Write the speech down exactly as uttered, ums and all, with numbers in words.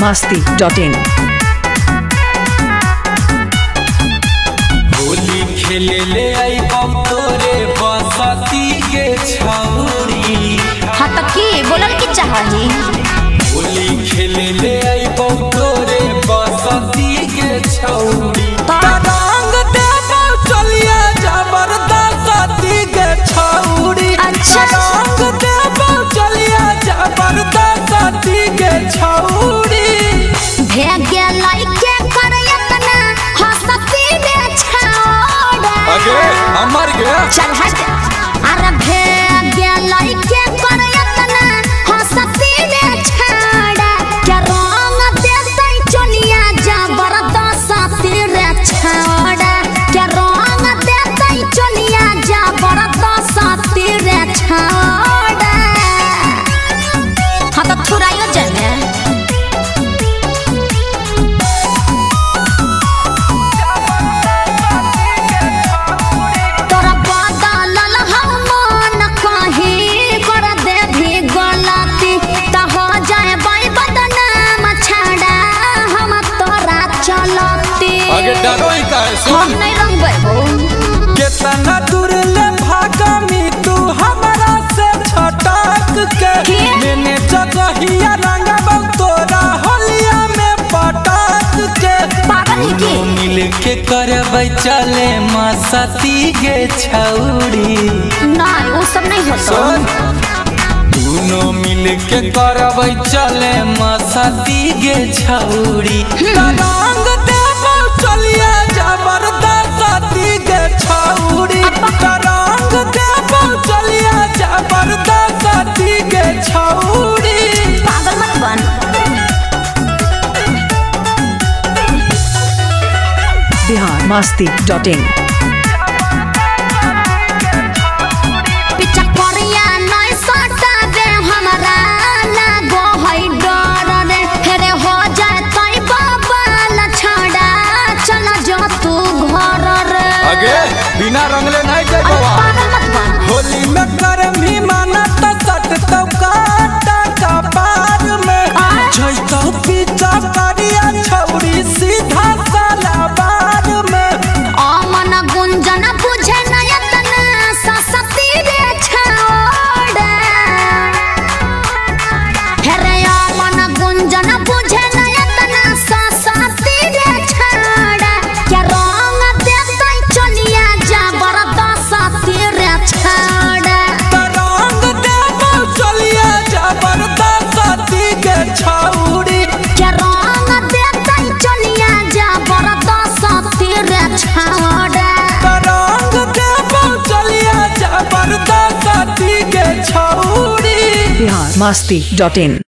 मस्ती dot इन। होली खेले ले आई तोरे बसती के छौरी। हाँ तो की बोलल की चाही। होली खेले ले आई तोरे बसती के छौरी। रंग देबो चलिए जबरदस्ती के छौरी। अच्छा रंग देबो चलिए जबरदस्ती के छौरी। भेग गेलै के करयतना हंसती बे छौड़ा। अगे हमर गे चल हट। अरे भेग गेलै के करयतना हंसती बे छौड़ा। के रंग देतै चलिया जबरदस्ती रे छौड़ा। के रंग देतै चलिया जबरदस्ती रे छौड़ा। हाँ तो थुराइयो जने हम नहीं रंगबो। कितना दूर ले भागमी तू हमरा से छटक के। मैंने जगहिया रंगबो तोरा होलिया में पटक के। पागल है की मिल के करबै चले मस्ती के छौरी। नहीं वो सब नहीं होता। दोनों मिल के करबै चले मस्ती के छौरी। रंग देबो चलिए जबरदस्ती के छौरी। रंग देबो चलिए जबरदस्ती के छौरी। पागल मत बन। बिहार मस्ती डॉट इन। अगे बिना रंगले नहीं जाए होली में कर भी माना तो सट तो काटा का पार में जैतो पीछा करिया छौरी सीधा साला बार में। अमन गुंजन बुझे नयतना ससती रे छौड़ा। हेरे अमन गुंजन बुझे नयतना ससती रे छौड़ा। क्या रंग देतै चलिया जबरदस्ती रे छौड़ा। रंग देबो चलिए जबरदस्ती के छौरी। क्या रंग देतै चलिया जबरदस्ती रे छौड़ा। रंग देबो चलिए जबरदस्ती के छौरी। बिहार मस्ती डॉट इन।